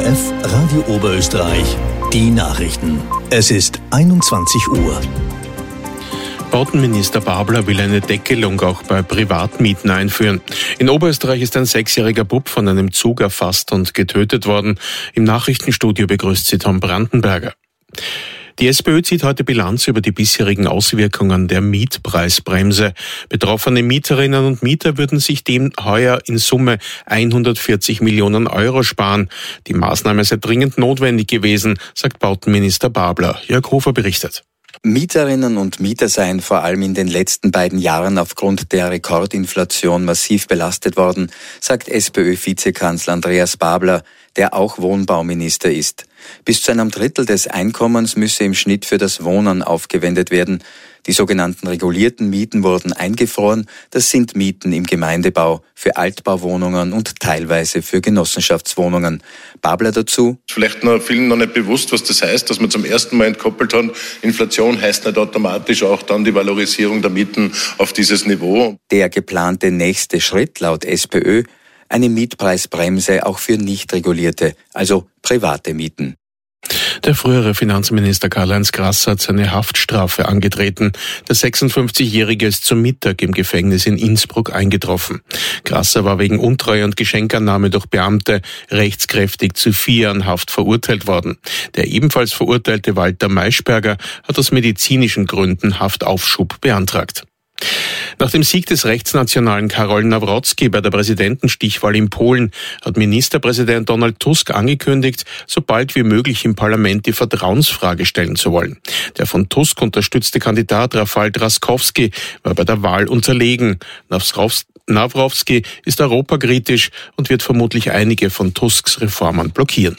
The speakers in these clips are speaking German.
ORF Radio Oberösterreich, die Nachrichten. Es ist 21 Uhr. Bautenminister Babler will eine Deckelung auch bei Privatmieten einführen. In Oberösterreich ist ein 6-jähriger Bub von einem Zug erfasst und getötet worden. Im Nachrichtenstudio begrüßt sie Tom Brandenberger. Die SPÖ zieht heute Bilanz über die bisherigen Auswirkungen der Mietpreisbremse. Betroffene Mieterinnen und Mieter würden sich dem heuer in Summe 140 Millionen Euro sparen. Die Maßnahme sei dringend notwendig gewesen, sagt Bautenminister Babler. Jörg Hofer berichtet. Mieterinnen und Mieter seien vor allem in den letzten beiden Jahren aufgrund der Rekordinflation massiv belastet worden, sagt SPÖ-Vizekanzler Andreas Babler, der auch Wohnbauminister ist. Bis zu einem Drittel des Einkommens müsse im Schnitt für das Wohnen aufgewendet werden. Die sogenannten regulierten Mieten wurden eingefroren. Das sind Mieten im Gemeindebau, für Altbauwohnungen und teilweise für Genossenschaftswohnungen. Babler dazu: Vielleicht noch vielen noch nicht bewusst, was das heißt, dass wir zum ersten Mal entkoppelt haben. Inflation heißt nicht automatisch auch dann die Valorisierung der Mieten auf dieses Niveau. Der geplante nächste Schritt laut SPÖ: eine Mietpreisbremse auch für nicht regulierte, also private Mieten. Der frühere Finanzminister Karl-Heinz Grasser hat seine Haftstrafe angetreten. Der 56-Jährige ist zum Mittag im Gefängnis in Innsbruck eingetroffen. Grasser war wegen Untreue und Geschenkannahme durch Beamte rechtskräftig zu 4 Jahren Haft verurteilt worden. Der ebenfalls verurteilte Walter Maischberger hat aus medizinischen Gründen Haftaufschub beantragt. Nach dem Sieg des Rechtsnationalen Karol Nawrocki bei der Präsidentenstichwahl in Polen hat Ministerpräsident Donald Tusk angekündigt, so bald wie möglich im Parlament die Vertrauensfrage stellen zu wollen. Der von Tusk unterstützte Kandidat Rafał Trzaskowski war bei der Wahl unterlegen. Nawrocki ist europakritisch und wird vermutlich einige von Tusks Reformen blockieren.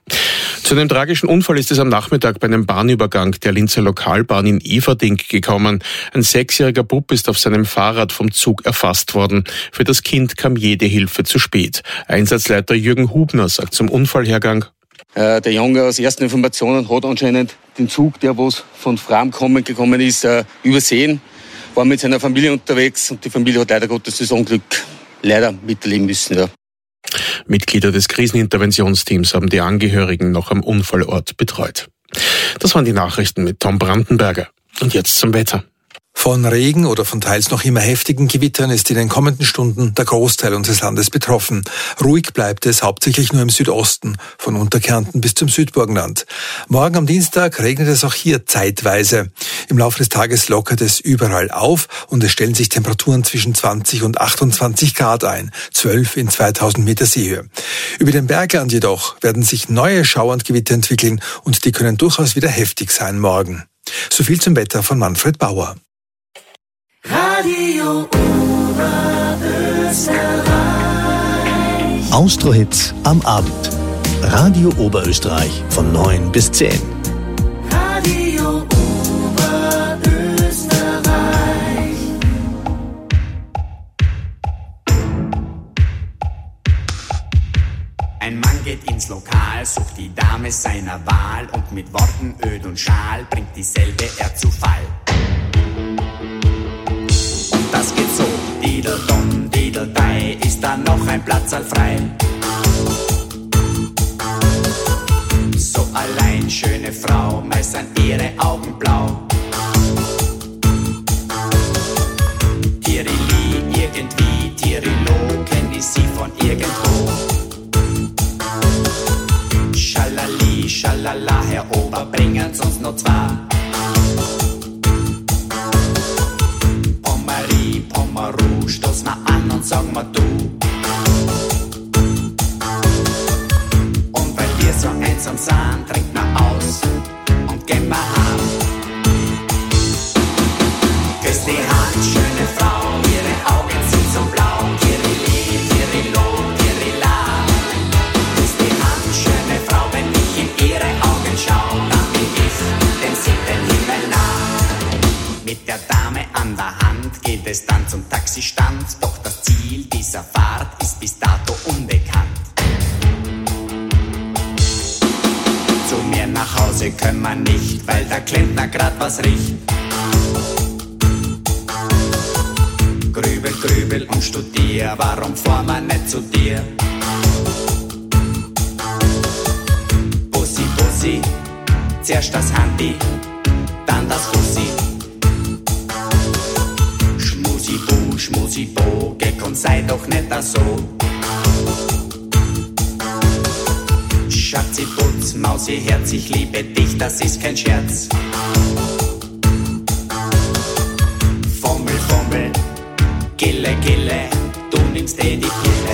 Zu einem tragischen Unfall ist es am Nachmittag bei einem Bahnübergang der Linzer Lokalbahn in Everding gekommen. Ein 6-jähriger Bub ist auf seinem Fahrrad vom Zug erfasst worden. Für das Kind kam jede Hilfe zu spät. Einsatzleiter Jürgen Hubner sagt zum Unfallhergang: Der Junge aus ersten Informationen hat anscheinend den Zug, der was von Fram gekommen ist, übersehen, war mit seiner Familie unterwegs und die Familie hat leider Gottes das Unglück leider miterleben müssen. Ja. Mitglieder des Kriseninterventionsteams haben die Angehörigen noch am Unfallort betreut. Das waren die Nachrichten mit Tom Brandenberger. Und jetzt zum Wetter. Von Regen oder von teils noch immer heftigen Gewittern ist in den kommenden Stunden der Großteil unseres Landes betroffen. Ruhig bleibt es hauptsächlich nur im Südosten, von Unterkärnten bis zum Südburgenland. Morgen am Dienstag regnet es auch hier zeitweise. Im Laufe des Tages lockert es überall auf und es stellen sich Temperaturen zwischen 20 und 28 Grad ein, 12 in 2000 Meter Seehöhe. Über dem Bergland jedoch werden sich neue Schauer und Gewitter entwickeln und die können durchaus wieder heftig sein morgen. So viel zum Wetter von Manfred Bauer. Radio Oberösterreich. Austro-Hits am Abend. Radio Oberösterreich von 9 bis 10. Radio Oberösterreich. Ein Mann geht ins Lokal, sucht die Dame seiner Wahl und mit Worten Öd und Schal bringt dieselbe er zu Fall. Das geht so, Didel-Dom, Didel-Dei, ist da noch ein Platzal frei? So allein, schöne Frau, meist sind ihre Augen blau. Tirili, irgendwie, Tirilo, kenn ich sie von irgendwo. Schalali, schalala, Herr Ober, bringen's uns noch zwei. Pomaru, stoß mal an und sag mal du. Und weil wir so einsam sind, trinkt mal aus und gehen mal heim. Küss die Hand, schöne Frau, ihre Augen sind so blau. Tirili, Tirilo, Tirila. Küss die Hand, schöne Frau, wenn ich in ihre Augen schau, dann bin ich dem 7. Himmel nah. Mit der Dame an der Hand geht es dann zum Taxistand, doch das Ziel dieser Fahrt ist bis dato unbekannt. Zu mir nach Hause können wir nicht, weil der Klempner grad was riecht. Grübel, grübel und studier, warum fahren wir nicht zu dir? Zuerst das Handy, dann das Fussi. Schmusi-Bu, geh und sei doch nicht da so. Schatzi, Putz, Mausi, Herz, ich liebe dich, das ist kein Scherz. Fummel, Gille, du nimmst die Pille.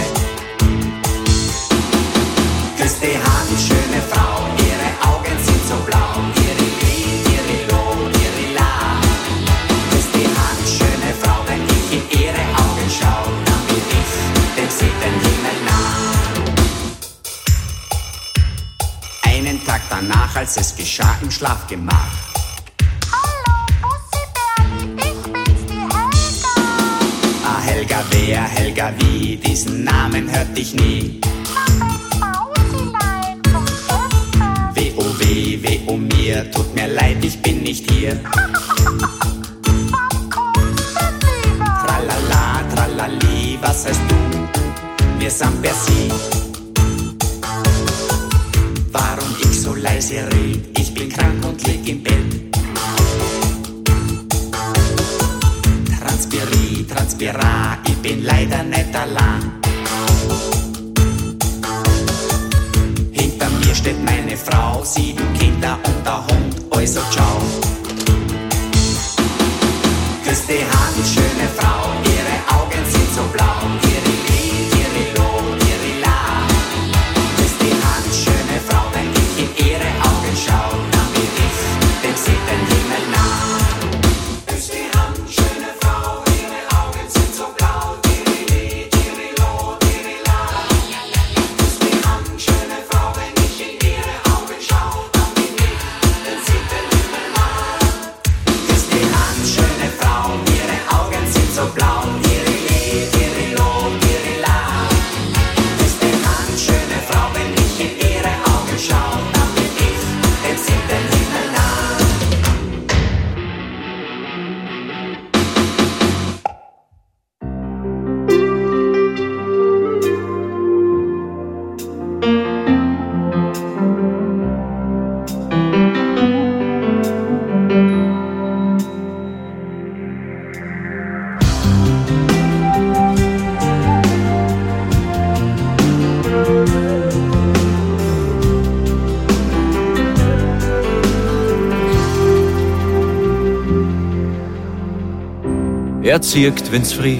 Küss die Hand, schöne Frau, ihre Augen sind so blau. Ihre Lied, ihre Lo, ihre La. Küss die Hand, schöne Frau, wenn ich in ihre Augen schau, dann bin ich dem siebten Himmel nah. Einen Tag danach, als es geschah im Schlafgemach. Helga, wer, Helga, wie, diesen Namen hörte ich nie. Weh, oh mir, tut mir leid, ich bin nicht hier. Tralala, tralali, was heißt du? Wir sind per Sie. Warum ich so leise red? Ich bin krank und lieg im Bett. Transpira, ich bin leider nicht allein. Hinter mir steht meine Frau, 7 Kinder und der Hund, also ciao. Küss die Hand, schöne Frau, ihre Augen sind so blau. Ihre Lied, ihre Lo, ihre La. Küss die Hand, schöne Frau, wenn ich in ihre Augen schau, dann bin ich dem siebten Himmel nah. Küss die Hand, schöne Frau, ihre Augen sind so blau. Ihre Lied, ihre Lo, ihre La. Küss die Hand, schöne Frau, wenn ich in ihre Augen schau, dann bin ich dem siebten Himmel nah. Küss die Hand, schöne Frau, ihre Augen sind so blau. Ihre Lied, ihre Lo, ihre La. Küss die Hand, schöne Frau, wenn ich in ihre Augen schau, dann bin ich dem siebten Himmel nah. Er zieht, wenn's friert,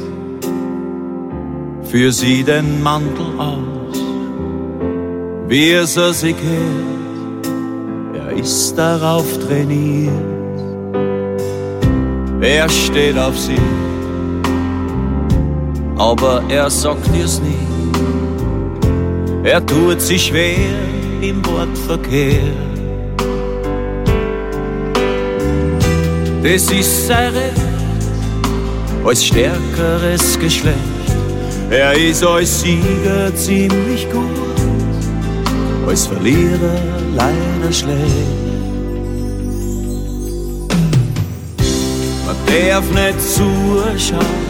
für sie den Mantel aus, wie es sich hält, er ist darauf trainiert. Er steht auf sie, aber er sagt ihr's nie. Er tut sich schwer im Wortverkehr. Das ist sein Recht als stärkeres Geschlecht. Er ist als Sieger ziemlich gut, als Verlierer leider schlecht. Man darf nicht zuschauen,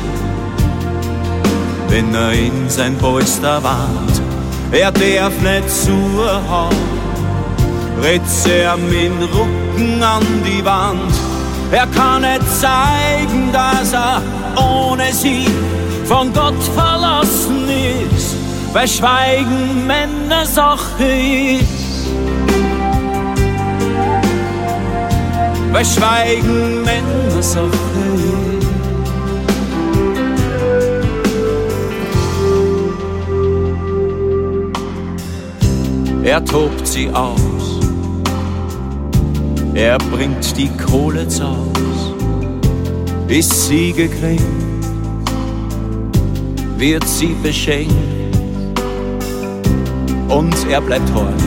wenn er in sein Polster warnt. Er darf nicht zuhauen, ritzt er mit dem Rücken an die Wand. Er kann nicht zeigen, dass er ohne sie von Gott verlassen ist, weil Schweigen Männersache ist. Weil Schweigen Männersache ist. Er tobt sie aus, er bringt die Kohle zaus, ist sie gekränkt, wird sie beschenkt und er bleibt hart,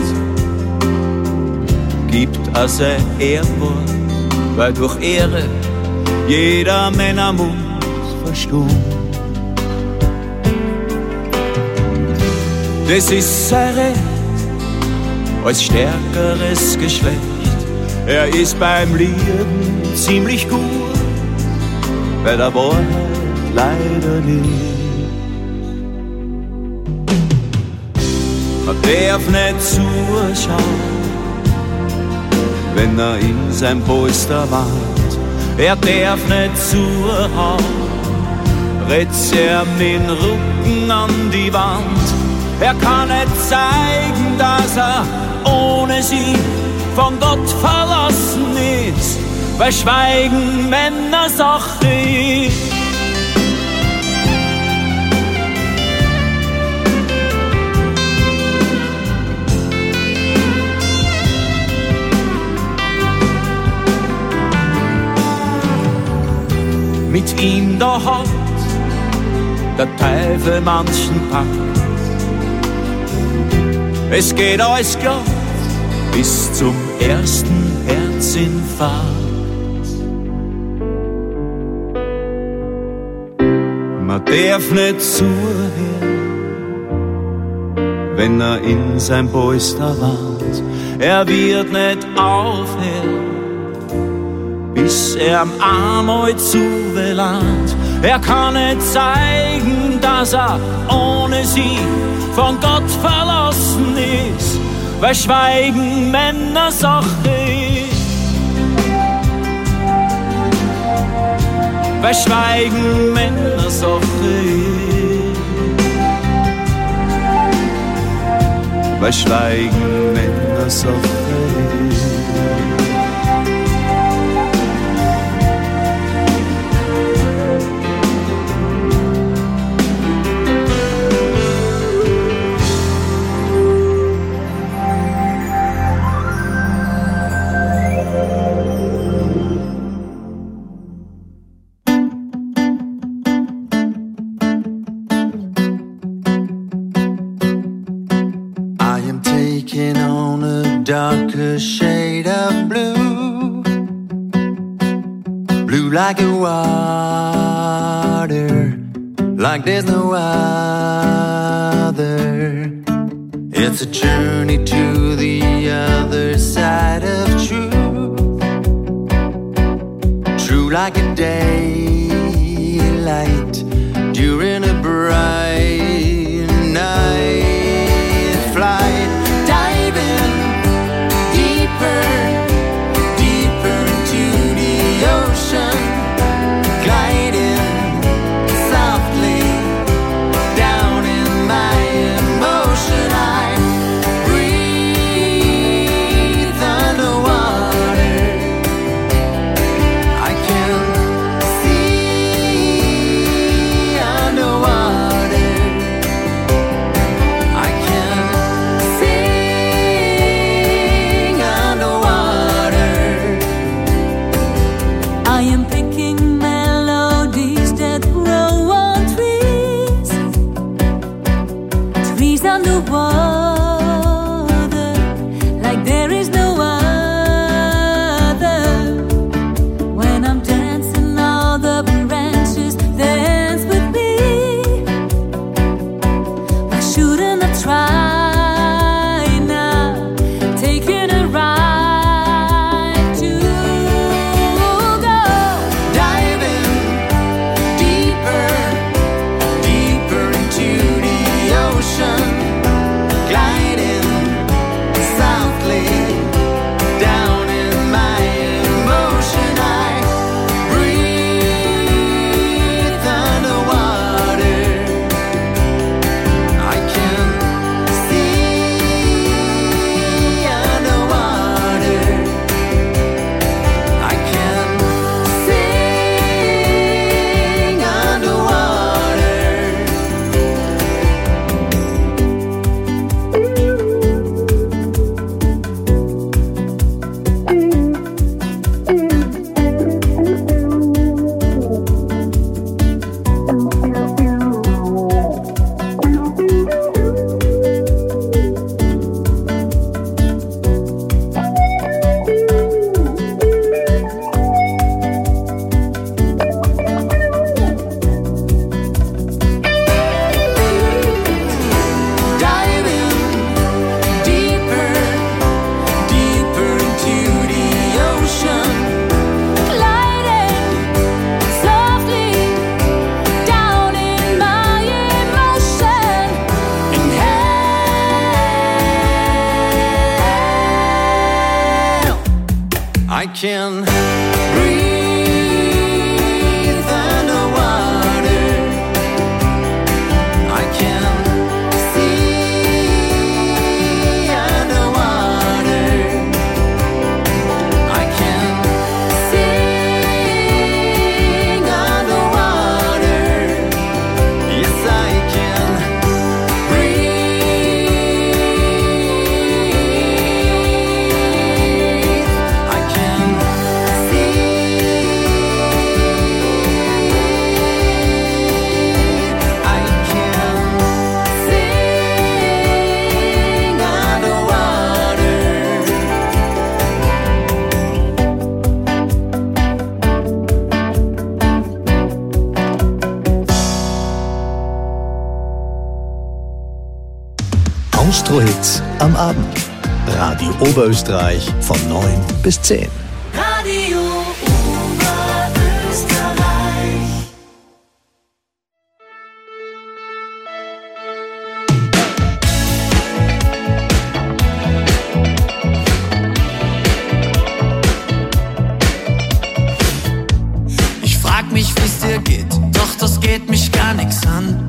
gibt also Ehrwort, weil durch Ehre jeder Männermund verstummt. Das ist sein Recht als stärkeres Geschlecht. Er ist beim Lieben ziemlich gut, bei der Wahrheit leider nicht. Man darf nicht zuschauen, wenn er in sein Polster wand. Er darf nicht zuhauen, ritzt er mit dem Rücken an die Wand. Er kann nicht zeigen, dass er ohne sie von Gott verlassen ist, weil Schweigen Männersache ist. Mit ihm da hat der Teufel manchen Pakt. Es geht alles glatt bis zum ersten Herzinfarkt. Man darf nicht zuhören, wenn er in sein Polster wand. Er wird nicht aufhören, bis er einmal zubelangt. Er kann nicht zeigen, dass er ohne sie von Gott verlassen ist, weil Schweigen Männersache ist. Weil Schweigen Männersache ist. Weil Schweigen Männersache ist. Darker shade of blue, blue like a water, like there's no other. It's a journey to the other side of truth, true like a daylight during a bright night flight. Deeper into the ocean, gliding softly down in my emotion. I breathe underwater. I can see underwater. I can sing underwater. I am picking melodies that grow on trees, trees underwater, like there is no other. When I'm dancing, all the branches dance with me. Why shouldn't I try now, taking a ride to go Diving deeper, deeper into the ocean, gliding softly down in my emotion. I breathe underwater. I can can breathe underwater. I can see underwater. I can sing underwater. Yes, I can breathe. I can Austro-Hits am Abend. Radio Oberösterreich von 9 bis 10. Radio Oberösterreich. Ich frag mich, wie's dir geht, doch das geht mich gar nix an.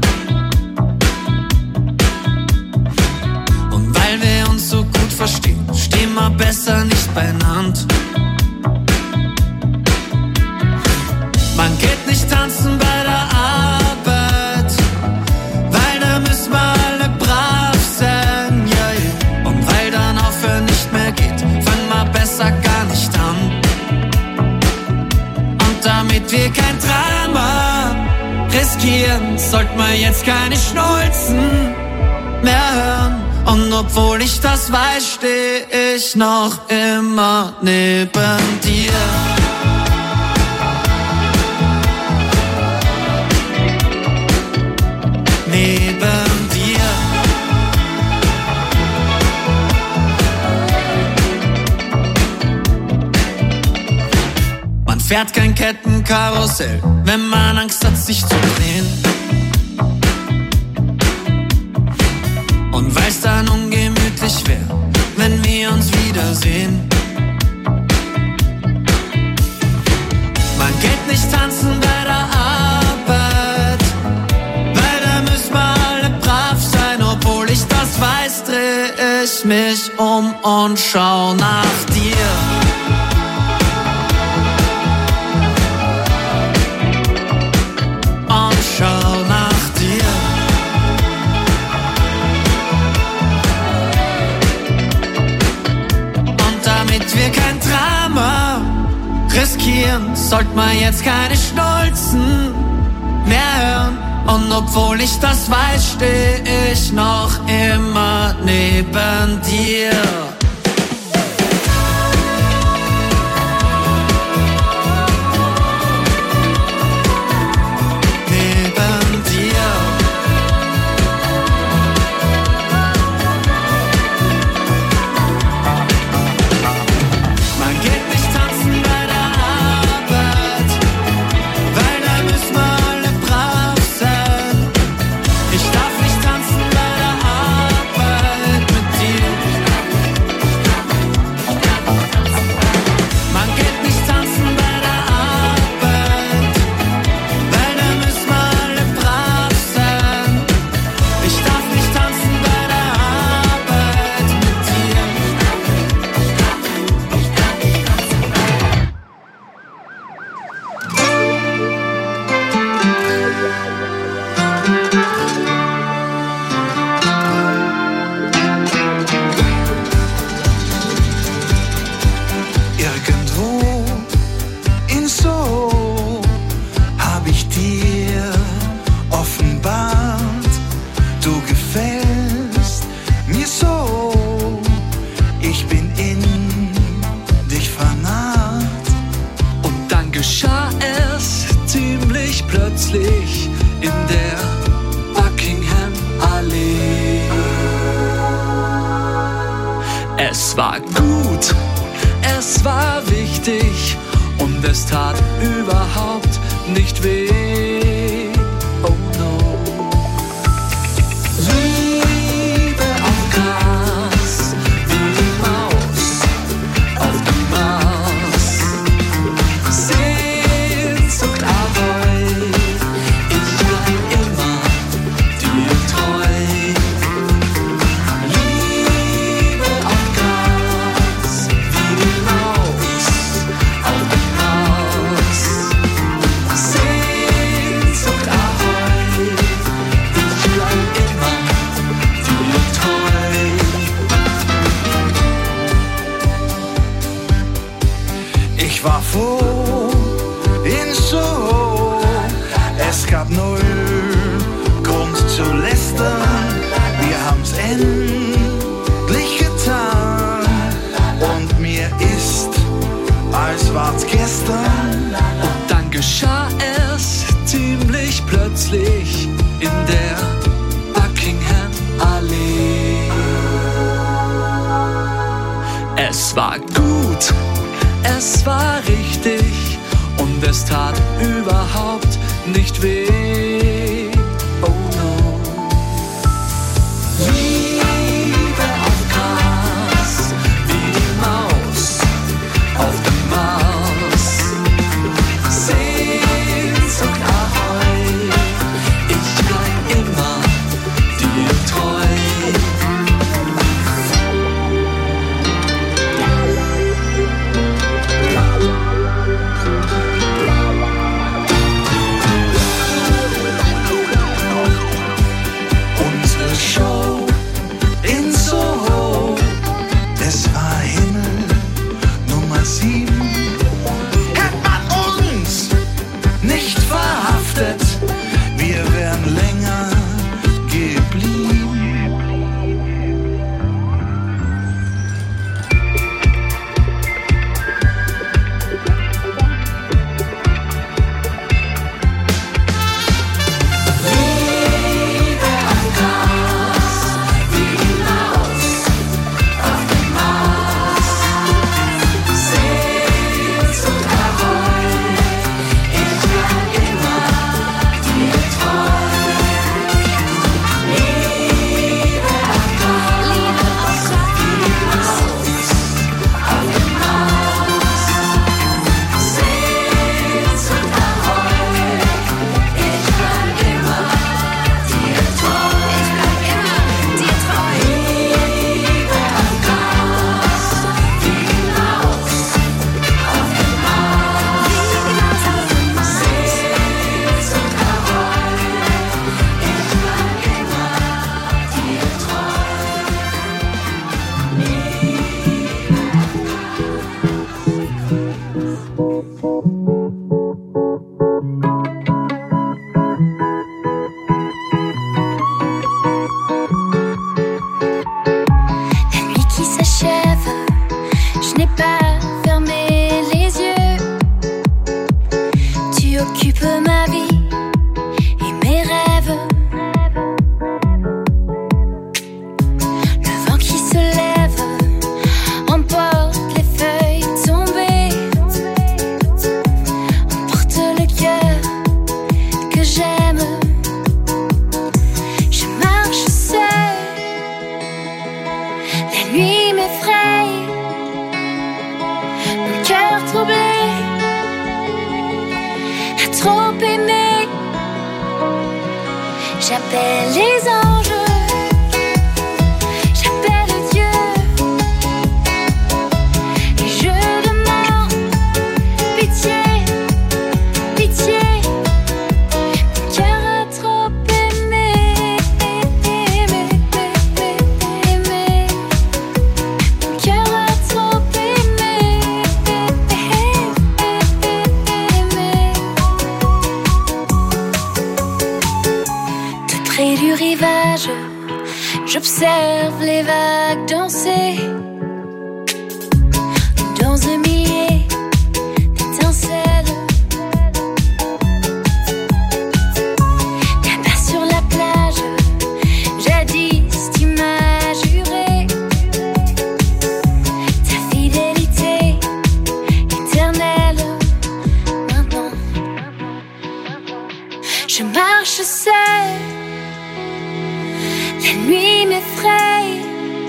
Und weil wir uns so gut verstehen, stehen wir besser nicht beieinander. Man geht nicht tanzen bei der Arbeit, weil da müssen wir alle brav sein, ja, yeah. Und weil dann aufhören nicht mehr geht, fangen wir besser gar nicht an. Und damit wir kein Drama riskieren, sollten wir jetzt keine Schnulzen mehr hören. Und obwohl ich das weiß, steh ich noch immer neben dir. Neben dir. Man fährt kein Kettenkarussell, wenn man Angst hat, sich zu drehen. Und weil's dann ungemütlich wär, wenn wir uns wiedersehen. Man geht nicht tanzen bei der Arbeit, weil da müssen wir alle brav sein. Obwohl ich das weiß, dreh ich mich um und schau nach dir. Und schau nach dir. Und damit wir kein Drama riskieren, sollte man jetzt keine Schnulzen mehr hören. Und obwohl ich das weiß, steh ich noch immer neben dir. Neben dir. Man geht nicht tanzen bei der Arbeit, weil da müssen wir alle brav sein. Ich darf nicht tanzen bei der Arbeit mit dir. Man geht nicht tanzen bei der Arbeit, weil da müssen wir alle brav sein. Ich darf nicht tanzen bei der Arbeit mit dir. Irgendwo in So hab ich dir offenbart, du gefällst mir so, ich bin in dich vernarrt. Und dann geschah es ziemlich plötzlich in der Buckingham-Allee. Es war gut, es war wichtig und es tat überhaupt nicht weh. Oh no. Liebe auf Gras, wie die Maus auf dem Mars. war gut, es war richtig und es tat überhaupt nicht weh. Oh no. Liebe auf Gras, wie die Maus auf dem Mars. Sehnsucht ahoi, ich bleib immer dir treu. Show in Soho, es war Himmel Nummer 7. Hätt man uns nicht verhaftet, wir wären länger geblieben. J'appelle les anges, j'appelle Dieu, et je demande pitié, pitié. Mon cœur a trop aimé, mon cœur a trop aimé. Près du rivage, j'observe les vagues danser dans un millier d'étincelles. Là-bas sur la plage, jadis tu m'as juré ta fidélité éternelle. Maintenant, je marche seule. La nuit m'effraie,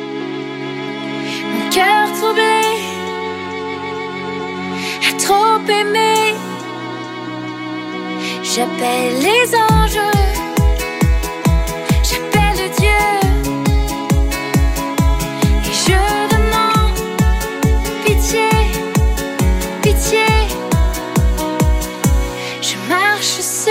mon cœur troublé, a trop aimé. J'appelle les anges, j'appelle Dieu, et je demande pitié, pitié. Je marche seule.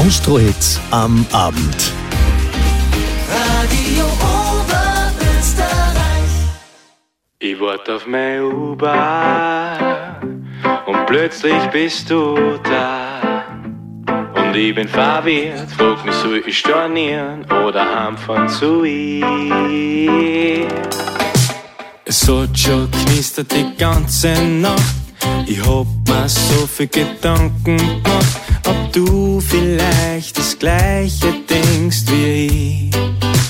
Austro-Hits am Abend. Radio Oberösterreich. Ich warte auf mein Uber und plötzlich bist du da. Und ich bin verwirrt, frag mich, soll ich stornieren oder heimfahren zu ihr? Es hat schon knistert die ganze Nacht. Ich hab mir so viel Gedanken gemacht, ob du vielleicht das Gleiche denkst wie ich.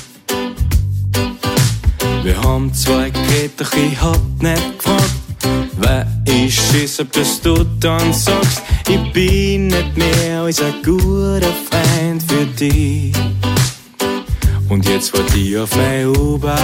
Wir haben zwar geredet, doch ich hab nicht gefragt, weil ich schiss hab, dass du dann sagst, ich bin nicht mehr als ein guter Freund für dich. Und jetzt wart ich auf mein Uber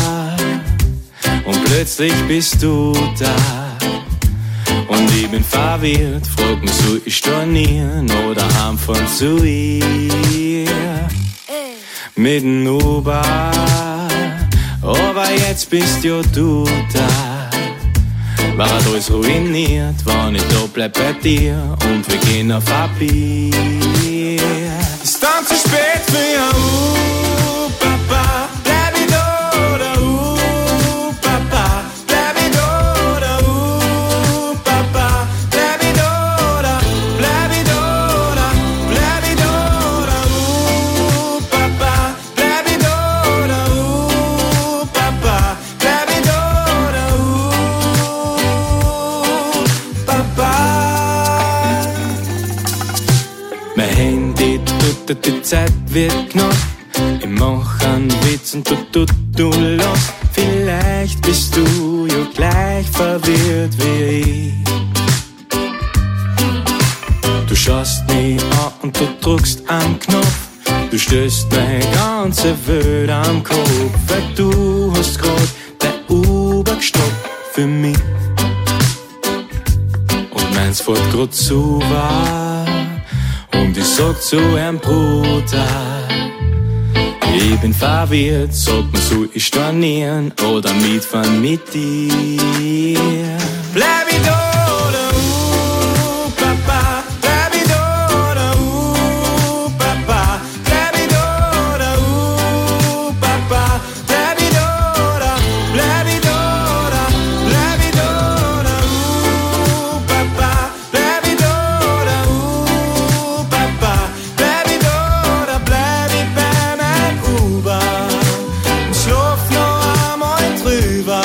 und plötzlich bist du da. Und ich bin verwirrt, frag mich, soll ich stornieren oder heimfahren zu ihr? Mit dem Uber, aber jetzt bist ja du da. War alles ruiniert, wenn ich da bleib bei dir und wir gehen auf ein Bier. Ist dann zu spät für ein Papa, bleib ich da oder Papa, bleib ich da oder Papa, bleib ich da oder, bleib ich da oder, bleib ich da oder Papa, bleib ich da oder Papa, bleib ich da oder Papa. Mein Handy tut, die Zeit wird knapp. Ich mach einen Witz und du lachst. Vielleicht bist du ja gleich verwirrt wie ich. Du schaust mich an und du drückst am Knopf. Du stößt meine ganze Welt am Kopf, weil du hast grad dein Uber gestoppt für mich. Und meins fährt grad zu war. Und ich sag zu einem Bruder, ich bin verwirrt, sag mir, soll ich stornieren oder mitfahren mit dir? Bleib ich da oder Papa, bleib ich da oder Papa, bleib ich da oder Papa, bleib ich da oder, bleib ich da oder, bleib ich da oder Papa, bleib ich da oder Papa, bleib ich da oder bleib ich bei meinem Uber und schlaf noch einmal drüber.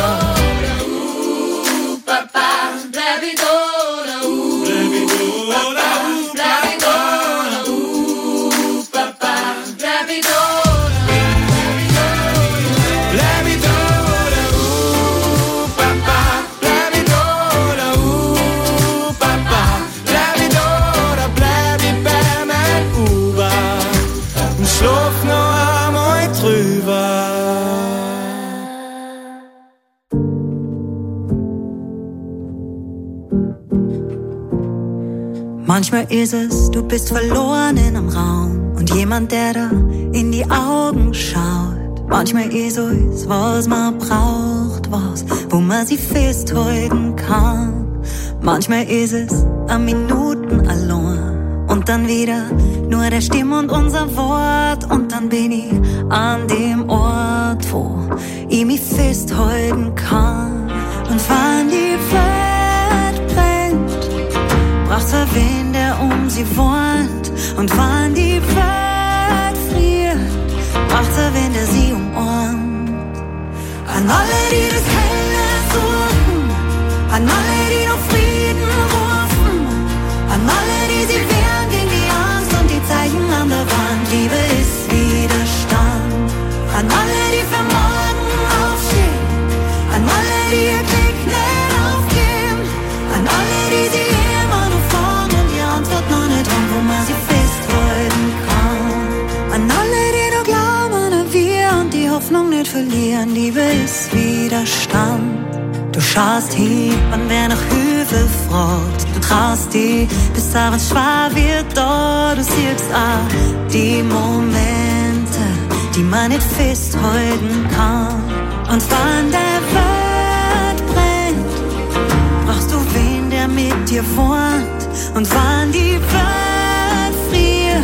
Papa, bleib ich da oder bleib ich da oder bleib ich da oder Papa, bleib ich da oder Bleib ich da oder Papa, bleib ich da oder Papa, bleib ich da oder bleib ich bei meinem Uber und schlaf noch einmal drüber. Manchmal ist es, du bist verloren in einem Raum und jemand, der da in die Augen schaut. Manchmal ist es, was man braucht, was, wo man sie festhalten kann. Manchmal ist es eine Minuten allein und dann wieder nur der Stimme und unser Wort und dann bin ich an dem Ort, wo ich mich festhalten kann. Und wann die Welt brennt, braucht's wen, der sie wohnt. Und wann die Welt friert, braucht's wen, der sie umarmt. An alle, die das Helle suchen, an alle, die noch Frieden rufen, an alle, die sie wehren gegen die Angst und die Zeichen an der Wand. Liebe ist Widerstand. An alle, die für morgen aufstehen, an alle, die ihr Glück nicht aufgeben, an alle, die sie immer noch fragen und die Antwort noch nicht haben, wo man sie festhalten kann. An alle, die noch glauben an wir und die Hoffnung nicht verlieren. Liebe ist Widerstand. Du schaust hin, wann wer nach Hilfe fragt. Du traust dich, bis abends schwer wird da. Du siehst auch die Momente, die man nicht festhalten kann. Und wann der Welt brennt, brauchst du wen, der mit dir wohnt. Und wann die Welt friert,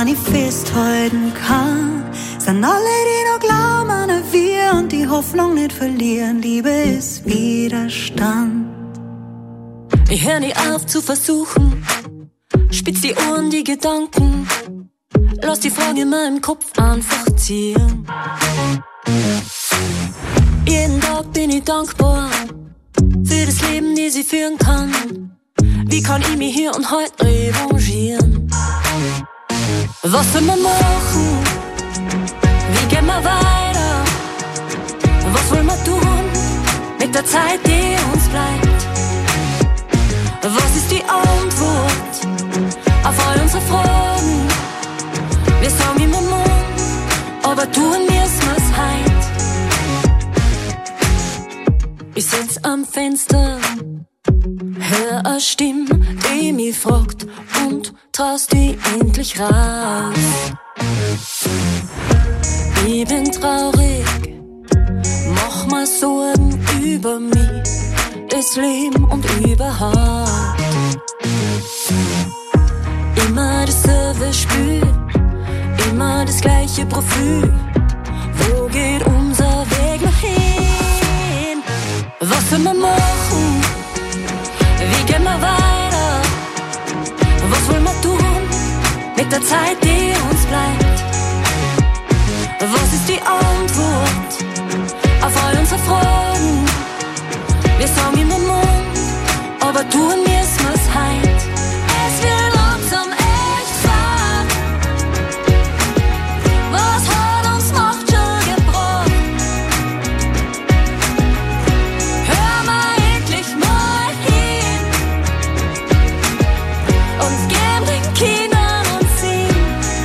wann ich festhalten kann, sind alle, die noch glauben an wir und die Hoffnung nicht verlieren. Liebe ist Widerstand. Ich hör nie auf zu versuchen, spitz die Ohren, die Gedanken, lass die Fragen in meinem Kopf einfach ziehen. Jeden Tag bin ich dankbar für das Leben, das ich führen kann. Wie kann ich mich hier und heute revanchieren? Was will man machen? Wie gehen wir weiter? Was will man tun mit der Zeit, die uns bleibt? Was ist die Antwort auf all unsere Fragen? Wir sagen immer morgen, aber tun müssen wir's heut. Ich sitz am Fenster, hör eine Stimme, die mich fragt und traust die endlich raus. Ich bin traurig, mach mir Sorgen über mich, das Leben und überhaupt. Immer dasselbe Spiel, immer das gleiche Profil. Wo geht unser Weg noch hin? Was will man machen? Wie gehen wir weiter? Was will man tun mit der Zeit, die uns bleibt? Was ist die Antwort auf all unsere Fragen? Wir sagen immer morgen, aber tun müssen wir's heut. Es wird langsam echt fad. Was hat uns Nacht schon gebracht? Hör mal endlich mal hin und geben den Kindern und Sinn.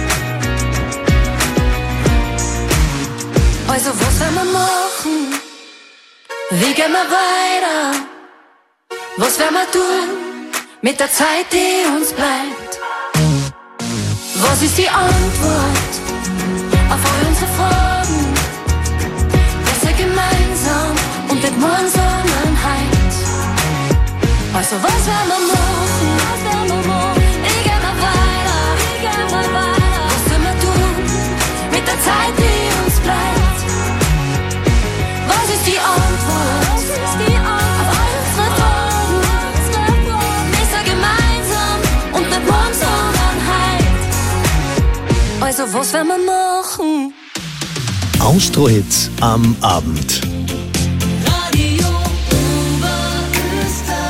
Also was werden wir machen? Wie gehen wir weiter? Was werden wir tun mit der Zeit, die uns bleibt? Was ist die Antwort auf all unsere Fragen? Besser gemeinsam und nicht morgen, sondern heut. Also was werden wir machen? Wie gehen wir weiter? Was werden wir tun mit der Zeit, die uns bleibt? Was ist die Antwort auf all unsere Fragen? Besser gemeinsam und nicht morgen, sondern heut. Also was werden wir machen? Austro-Hits am Abend. Radio Oberösterreich.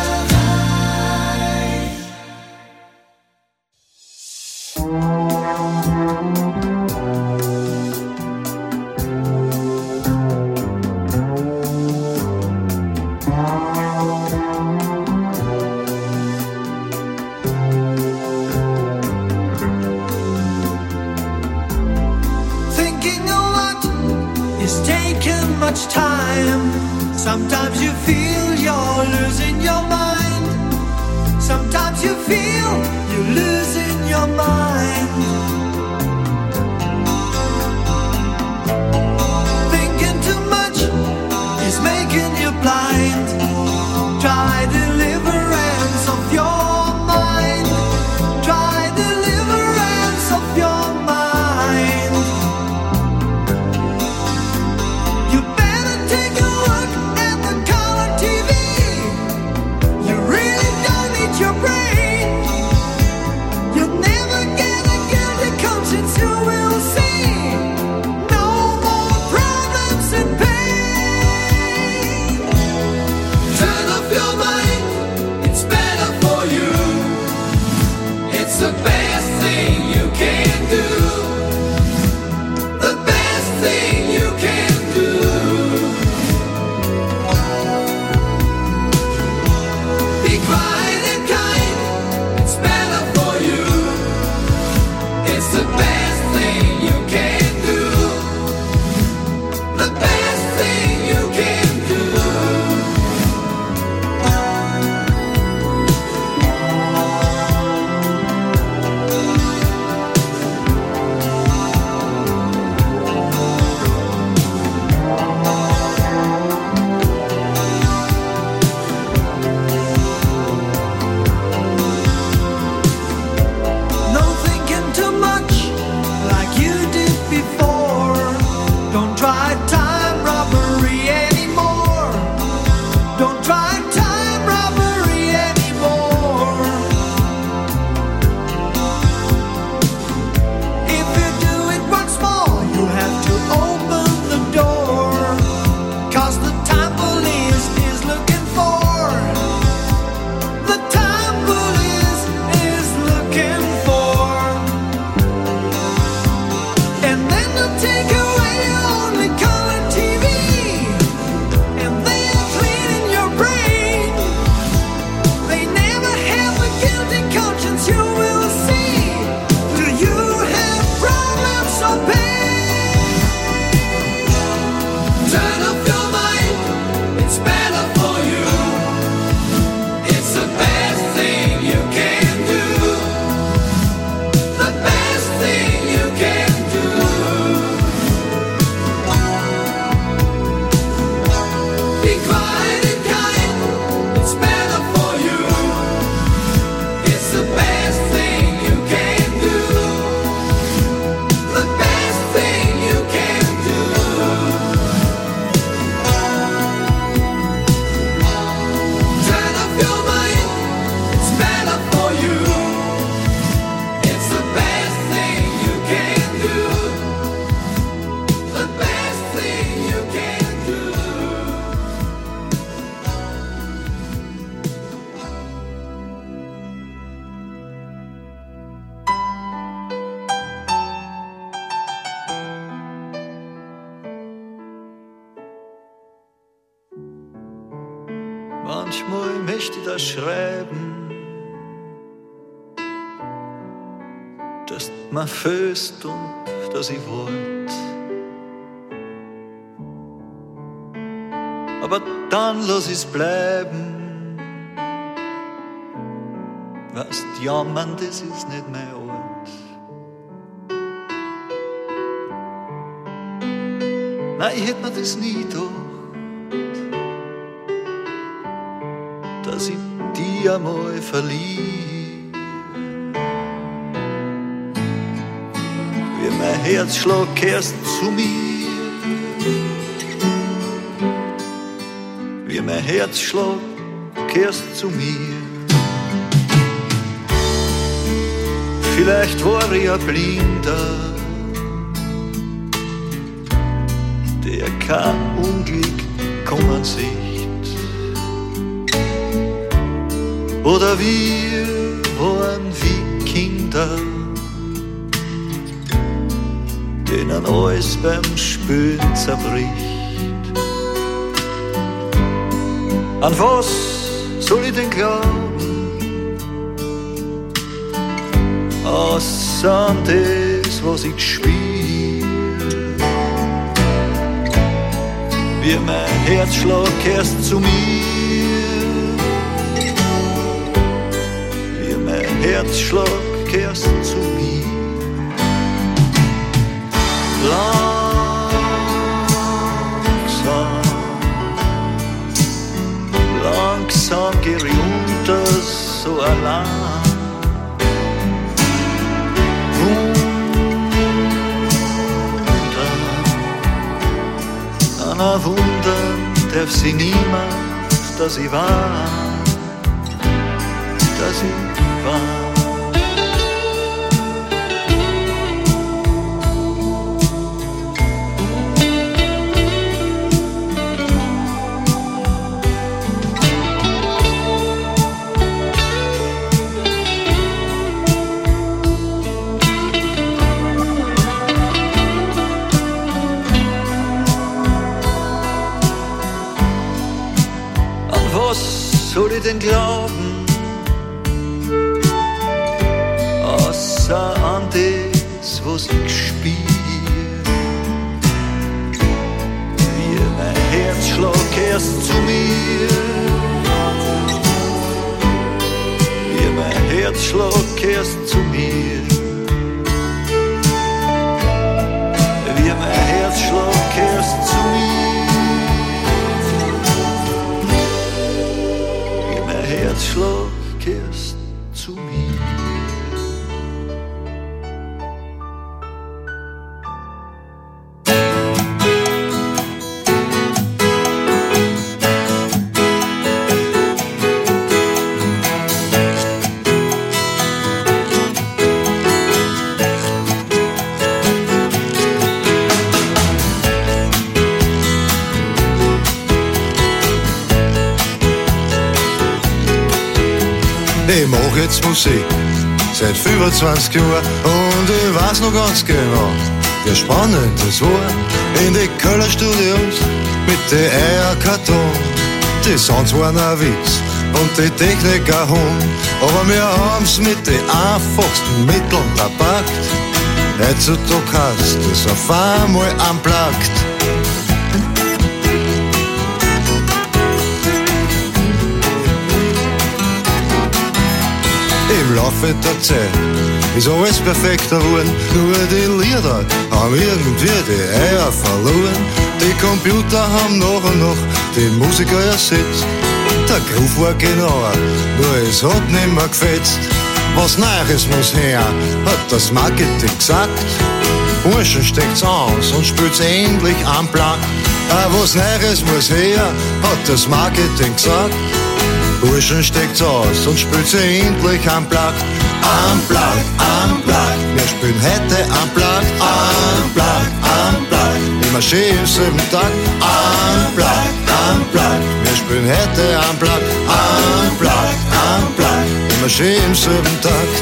Thinking a lot is taking much time. Sometimes you feel you're losing your mind. Sometimes you feel you're losing your mind. Thinking too much is making you blind. Try deliverance of your mind. Try deliverance of your mind. You better take a look at the color TV. You really don't need your brain. You'll never get a guilty conscience, you will see. No more problems and pain. Turn off your mind. Manchmal möchte ich das schreiben, dass du mir fühlst und dass ich wollt. Aber dann lass ich's bleiben. Weißt, jammern, das ist nicht mein Ort. Nein, ich hätt mir das nie gedacht, dass ich dich einmal verlieh. Wie mein Herzschlag kehrst zu mir, wie mein Herzschlag kehrst zu mir. Vielleicht war ich ein Blinder, der kein Unglück kommen sieht. Oder wir waren wie Kinder, denen alles beim Spülen zerbricht. An was soll ich denn glauben? Außer das, was ich spiel. Wie mein Herzschlag kehrst zu mir, wie mein Herzschlag kehrst zu mir. Langsam, langsam geh ich unter so allein. An Wundern darf sie niemand, dass ich war, dass ich war. Soll ich denn glauben, außer an das, was ich spiel? Wie mein Herzschlag kehrst zu mir, wie mein Herzschlag kehrst zu mir, wie mein Herzschlag kehrst zu mir. Herzschlag kehrst zu mir. Ich mach jetzt Musik seit 25 Jahren und ich weiß noch ganz genau, wie spannend das war. In die Kölner Studios mit den Eierkarton. Die Sounds waren ein Witz und die Technik ein Hund, aber wir haben's mit den einfachsten Mitteln verpackt. Heutzutage hast es auf einmal unplugged. Im Laufe der Zeit ist alles perfekter geworden, nur die Lieder haben irgendwie die Eier verloren. Die Computer haben nach und nach die Musiker ersetzt. Der Groove war genauer, nur es hat nicht mehr gefetzt. Was Neues muss her, hat das Marketing gesagt. Burschen steckt's aus und spielt's endlich unplugged. Was Neues muss her, hat das Marketing gesagt. Burschen steckt's aus und spielt's endlich unplugged. Unplugged, unplugged, wir spielen heute unplugged. Unplugged, unplugged, immer schön im selben Tag. Unplugged, unplugged, wir spielen heute unplugged. Unplugged, unplugged, immer schön im selben Takt.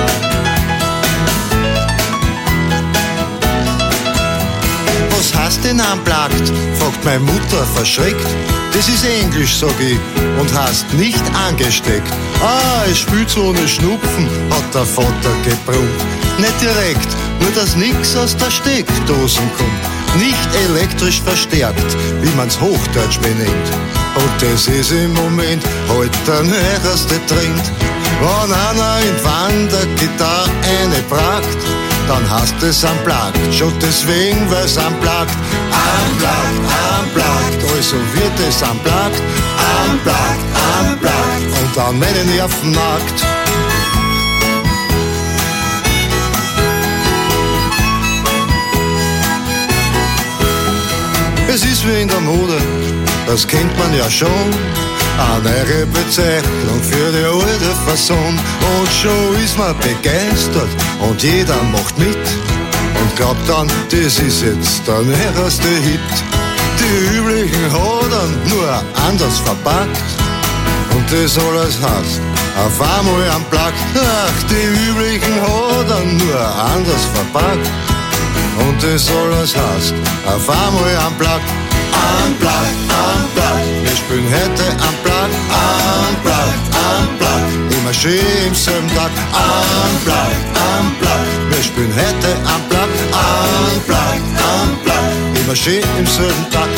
Was heißt denn denn unplugged? Fragt meine Mutter verschreckt. Das ist Englisch, sag ich, und heißt nicht angesteckt. Ah, es spielt so ohne Schnupfen, hat der Vater gebrummt. Nicht direkt, nur dass nix aus der Steckdosen kommt. Nicht elektrisch verstärkt, wie man's Hochdeutsch benennt. Und das ist im Moment halt der neueste Trend. Wenn einer in die Wandergitarre eine pragt, dann heißt es unplugged, schon deswegen, weil's unplugged. Unplugged, also wird es unplugged. Unplugged, und dann meine Nerven nackt. Es ist wie in der Mode, das kennt man ja schon. Eine neue Bezeichnung für die alte Fasson. Und schon ist man begeistert und jeder macht mit. Und glaubt dann, das ist jetzt der neueste Hit. Die üblichen Hodern nur anders verpackt. Und das alles heißt, auf einmal unplugged. Ach, die üblichen Hodern nur anders verpackt. Und das alles heißt, auf einmal unplugged. Unplugged, wir spielen heute unplugged, immer schön im selben Tag. Unplugged, wir spielen heute unplugged, immer schön im selben Tag.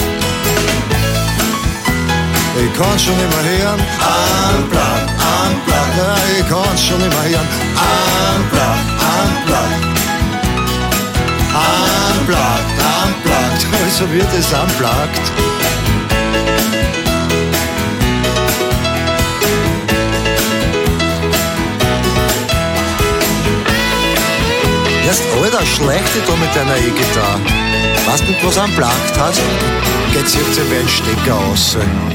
Ich kann's schon immer hören, unplugged, ja, ich kann's schon immer hören, unplugged, also wird es unplugged. Erst Alter, schlechte da mit deiner E-Gitarre. Weißt du, was unplugged hast? Geht's jetzt über den Stecker raus.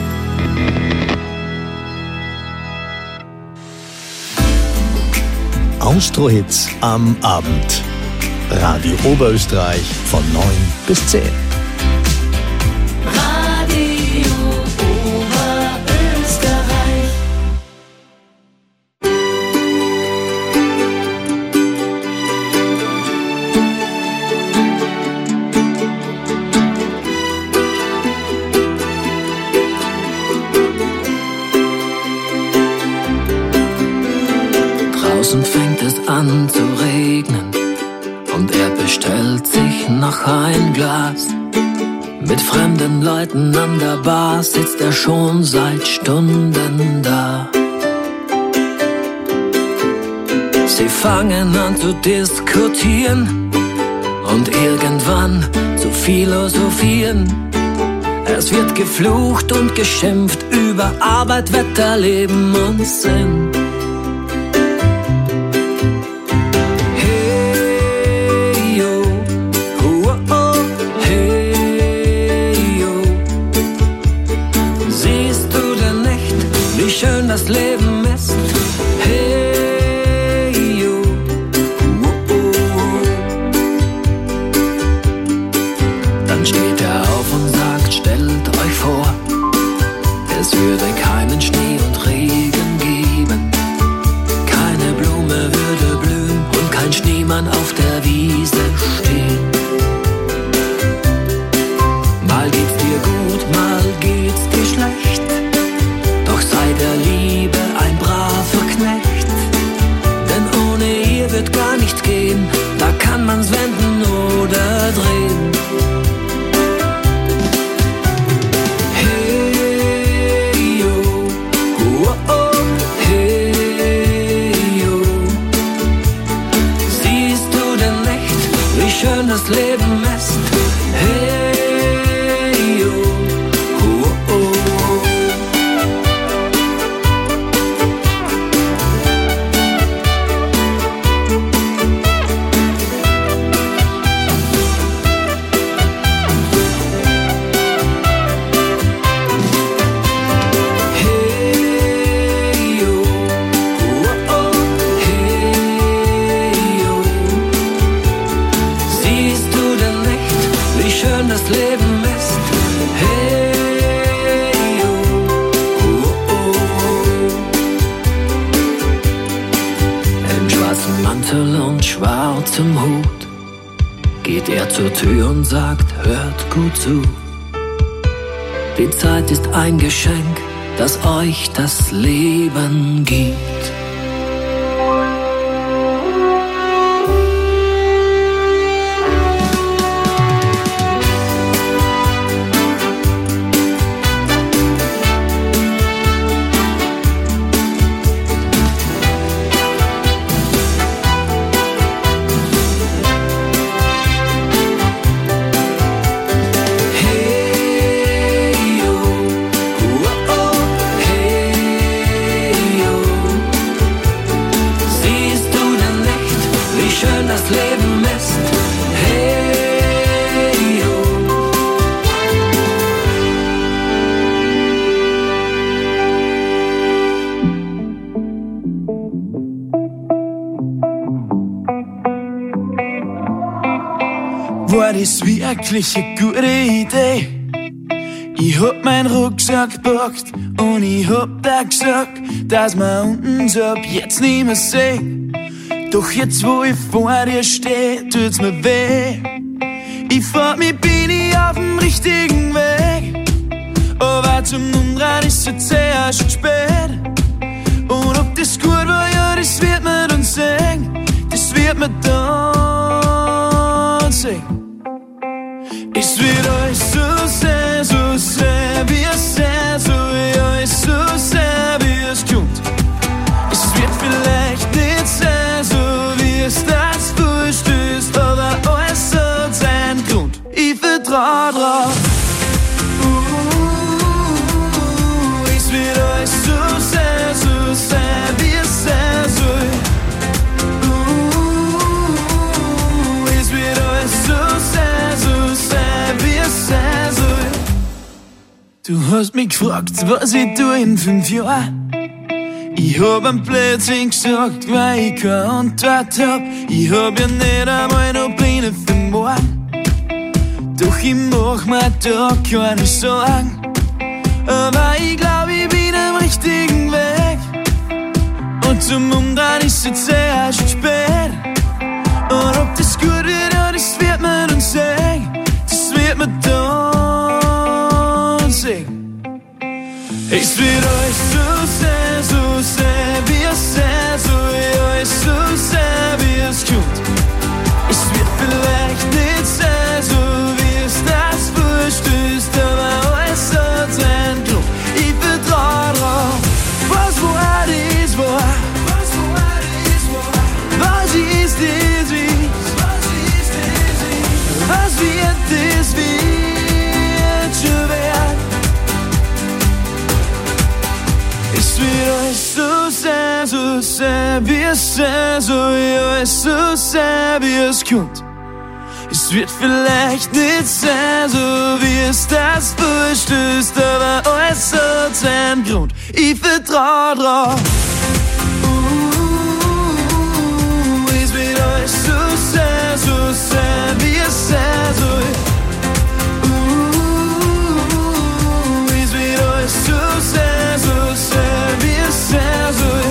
Austro-Hits am Abend. Radio Oberösterreich von 9 bis 10. Radio Oberösterreich. Draußen fängt es an zu regnen und er bestellt sich noch ein Glas. Mit fremden Leuten an der Bar sitzt er schon seit Stunden da. Sie fangen an zu diskutieren und irgendwann zu philosophieren. Es wird geflucht und geschimpft über Arbeit, Wetter, Leben und Sinn. Das Leben ist, hey, you. Dann steht er auf und sagt, stellt euch vor, es würde keinen Schnee und Regen geben. zur Tür und sagt, hört gut zu. Die Zeit ist ein Geschenk, das euch das Leben gibt. War das wirklich eine gute Idee? Ich hab meinen Rucksack gepackt und ich hab da gesagt, dass wir uns ab jetzt nicht mehr sehen. Doch jetzt, wo ich vor dir steh, tut's mir weh. Ich frag mich, bin ich auf dem richtigen Weg? Aber zum Umdrehen ist jetzt erst spät. Und ob das gut war, ja, das wird man dann sehen. Das wird man dann sehen. Es wird alles so sehr, wie es sein soll. Alles so sehr, wie es kommt. Es wird vielleicht nicht sein, so wie es das vorstößt, aber alles hat seinen Grund. Ich vertrau drauf. Es wird alles so sehr, wie es sein soll. Es wird alles so sehr, wie es sein soll. Du hast mich gefragt, was ich tue in 5 Jahren. Ich hab am Blödsinn gesagt, weil ich keine Antwort hab. Ich hab ja nicht einmal noch Pläne für morgen. Doch ich mach mir da keine Sorgen. Aber ich glaub, ich bin am richtigen Weg. Und zum Umdrehen ist jetzt erst spät. Und ob das gut wird, ja, das wird man dann sehen. Das wird man dann sehen. Es wird alles so sehr, wie es sein soll. Alles so sehr, wie es kommt. Es wird vielleicht nicht sein, so wie es das vorstößt, aber alles hat seinen Grund. Ich vertrau drauf. Was war, das war. Was ist, das ist. Was wird, das wird schon werden. Es wird alles so sehr, wie es sein soll. Alles so sehr, wie es kommt. Es wird vielleicht nicht sein, so wie es das vorstößt, aber alles hat seinen Grund. Ich vertrau drauf. Es wird alles so sehr, wie es sein soll. Es wird alles so sehr, wie es sein soll.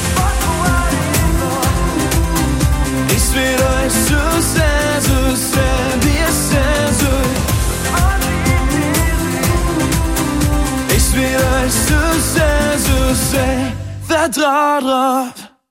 Es wird alles so sehr, wie es sein soll. Es wird alles so sehr, vertrau drauf.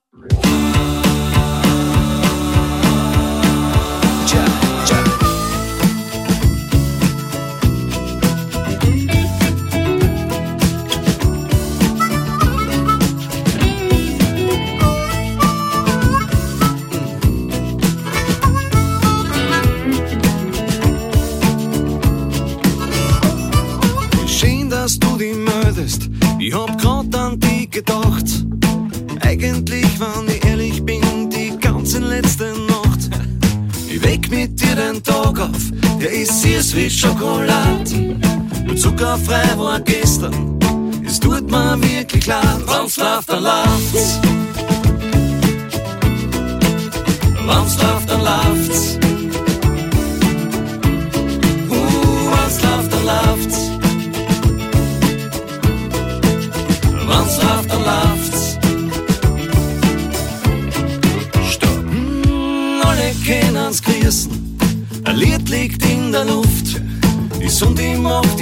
Dass du dich meldest, ich hab grad an dich gedacht. Eigentlich, wenn ich ehrlich bin, die ganze letzte Nacht. Ich weck mit dir den Tag auf, der ist süß wie Schokolade. Nur zuckerfrei war gestern, es tut mir wirklich leid. Wenn's läuft, dann läuft's. Wenn's läuft, dann läuft's. Wenn's läuft, dann läuft's. Wenn's läuft, dann läuft's. Stopp. Alle kennen's grüßen. Ein Lied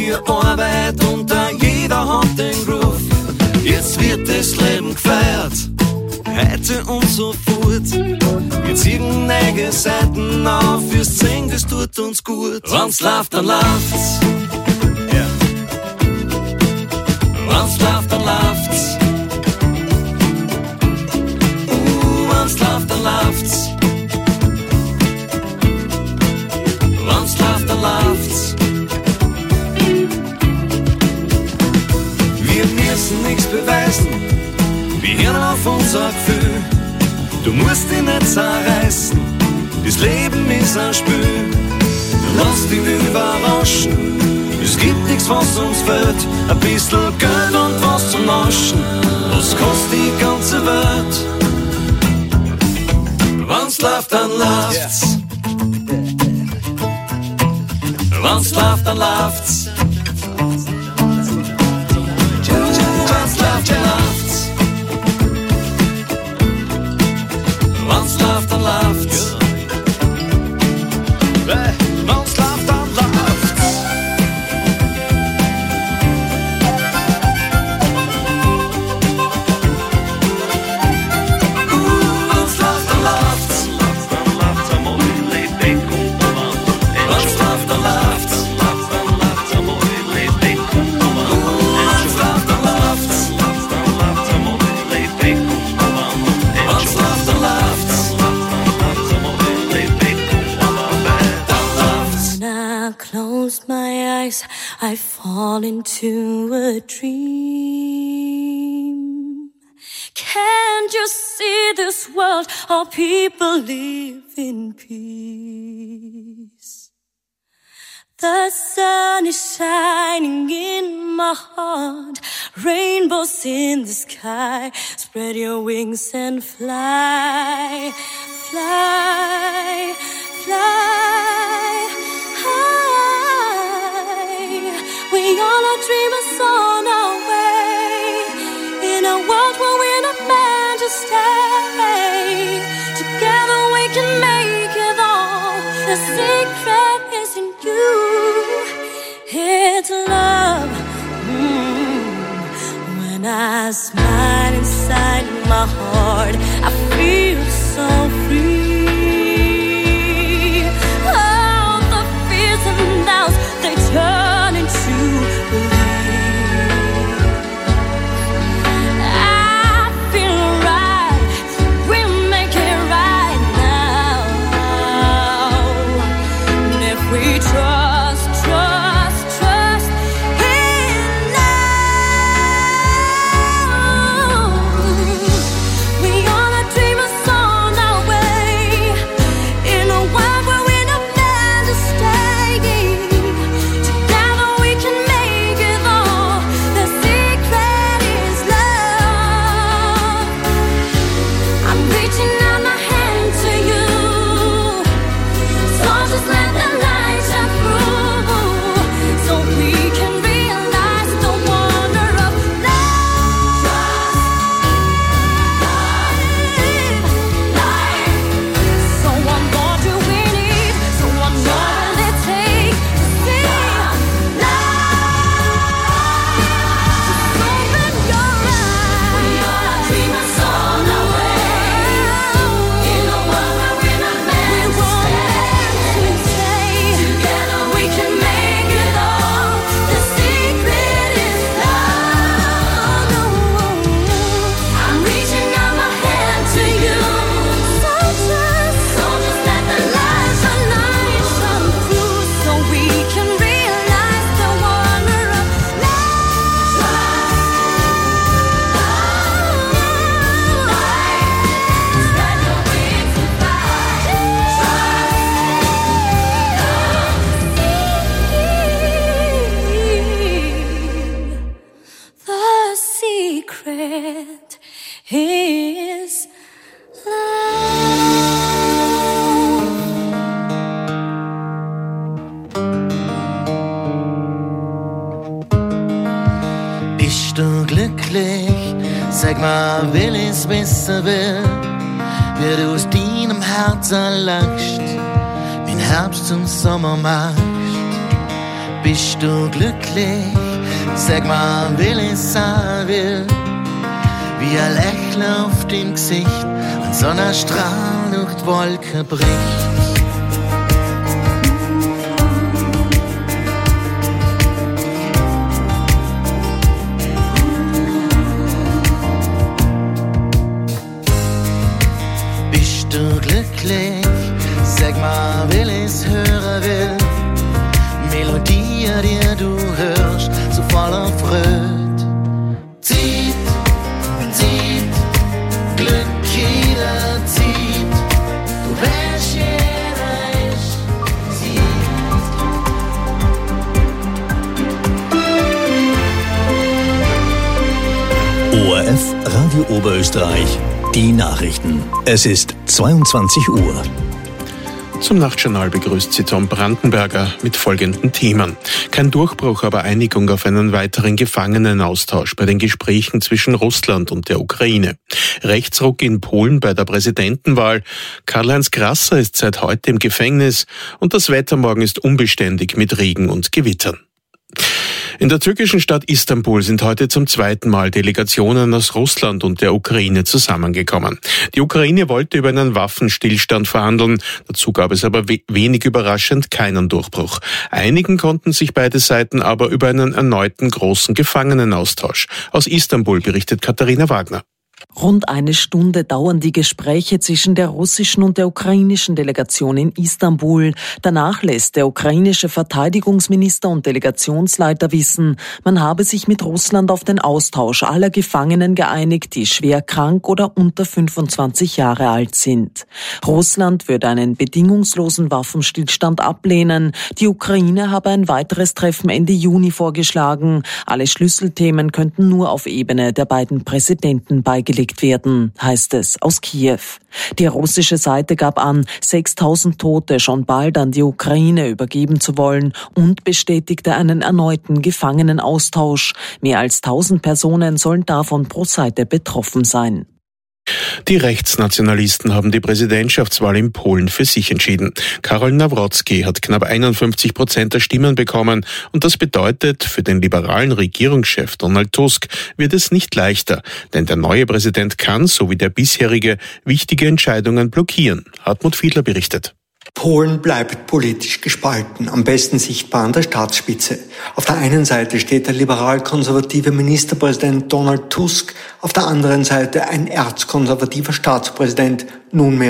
für Arbeit und jeder hat den Groove. Jetzt wird das Leben gefeiert, heute und sofort. Wir ziehen neue Seiten auf, wirst sehen, das tut uns gut. Wenn's läuft, dann läuft's. Yeah. Wenn's läuft, dann läuft's. Wenn's läuft, dann läuft's. Wenn's läuft, dann läuft's. Wir müssen nichts beweisen, wir hören auf unser Gefühl. Du musst dich nicht zerreißen, das Leben ist ein Spiel. Lass dich überraschen, es gibt nichts, was uns fehlt. Ein bisschen Geld und was zum Naschen, das kostet die ganze Welt. Wenn's läuft, dann läuft's. Wenn's läuft, dann läuft's. Wenn's läuft, dann läuft's. Wenn's läuft, dann läuft's. Wenn's läuft, dann läuft's. Wenn's läuft, dann läuft's. Wenn's läuft, dann läuft's. Close my eyes, I fall into a dream. Can't you see this world, all people live in peace? The sun is shining in my heart, rainbows in the sky. Spread your wings and fly, fly, fly high. We all are dreamers on our way, in a world where we're not meant to stay. Together we can make it all. The secret is in you. It's love. When I smile inside my heart, I feel so free. All the fears and doubts, they turn into belief. I feel right, we'll make it right now. And if we trust in love, we all are dreamers on our way, in a world where we're not meant to stay. Together we can make it all. The secret is love. I'm reaching out my hand to you, so just let the light shine through, so we can realize the wonder of love. Someone more do we need, someone more will it take to see love. Open your eyes. We all are dreamers on our way, in a world where we're not meant to stay. Together we can make it all. The secret is love. I'm reaching out my hand to you, so just let the light shine through, so we can realize the wonder of love. Spread your wings and fly. The secret is Bist du glücklich? Sag mal, will ich's wissen will, wie du aus deinem Herzen lachst, den Herbst zum Sommer machst. Bist du glücklich? Sag mal, will ich sein will. Wie ein Lächeln auf dem Gesicht, ein Sonnenstrahl durch die Wolken bricht. Bist du glücklich? Sag mal, will ich's hören will. Melodie, die du hörst, so voller Freude. Zieht, Glück jederzeit. Du wärst jeder ist, ORF Radio Oberösterreich, die Nachrichten. Es ist 22 Uhr. Zum Nachtjournal begrüßt sie Tom Brandenberger mit folgenden Themen. Kein Durchbruch, aber Einigung auf einen weiteren Gefangenenaustausch bei den Gesprächen zwischen Russland und der Ukraine. Rechtsruck in Polen bei der Präsidentenwahl. Karl-Heinz Grasser ist seit heute im Gefängnis und das Wetter morgen ist unbeständig mit Regen und Gewittern. In der türkischen Stadt Istanbul sind heute zum zweiten Mal Delegationen aus Russland und der Ukraine zusammengekommen. Die Ukraine wollte über einen Waffenstillstand verhandeln, dazu gab es aber wenig überraschend keinen Durchbruch. Einigen konnten sich beide Seiten aber über einen erneuten großen Gefangenenaustausch. Aus Istanbul berichtet Katharina Wagner. Rund eine Stunde dauern die Gespräche zwischen der russischen und der ukrainischen Delegation in Istanbul. Danach lässt der ukrainische Verteidigungsminister und Delegationsleiter wissen, man habe sich mit Russland auf den Austausch aller Gefangenen geeinigt, die schwer krank oder unter 25 Jahre alt sind. Russland würde einen bedingungslosen Waffenstillstand ablehnen. Die Ukraine habe ein weiteres Treffen Ende Juni vorgeschlagen. Alle Schlüsselthemen könnten nur auf Ebene der beiden Präsidenten beigelegt werden, heißt es aus Kiew. Die russische Seite gab an, 6.000 Tote schon bald an die Ukraine übergeben zu wollen und bestätigte einen erneuten Gefangenenaustausch. Mehr als 1.000 Personen sollen davon pro Seite betroffen sein. Die Rechtsnationalisten haben die Präsidentschaftswahl in Polen für sich entschieden. Karol Nawrocki hat knapp 51% der Stimmen bekommen und das bedeutet, für den liberalen Regierungschef Donald Tusk wird es nicht leichter, denn der neue Präsident kann, so wie der bisherige, wichtige Entscheidungen blockieren. Hartmut Fiedler berichtet. Polen bleibt politisch gespalten, am besten sichtbar an der Staatsspitze. Auf der einen Seite steht der liberal-konservative Ministerpräsident Donald Tusk, auf der anderen Seite ein erzkonservativer Staatspräsident, nunmehr